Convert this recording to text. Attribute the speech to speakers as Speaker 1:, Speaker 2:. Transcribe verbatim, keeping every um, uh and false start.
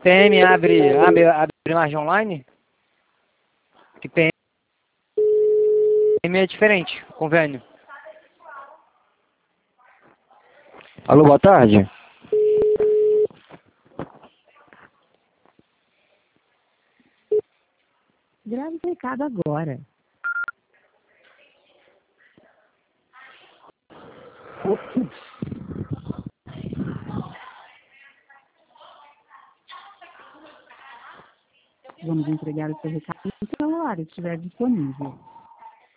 Speaker 1: P M abre, abre, abre margem online? Que P M é diferente, convênio.
Speaker 2: Alô, boa tarde.
Speaker 3: Grave o recado agora. Vamos entregar o seu recado no celular, se estiver disponível.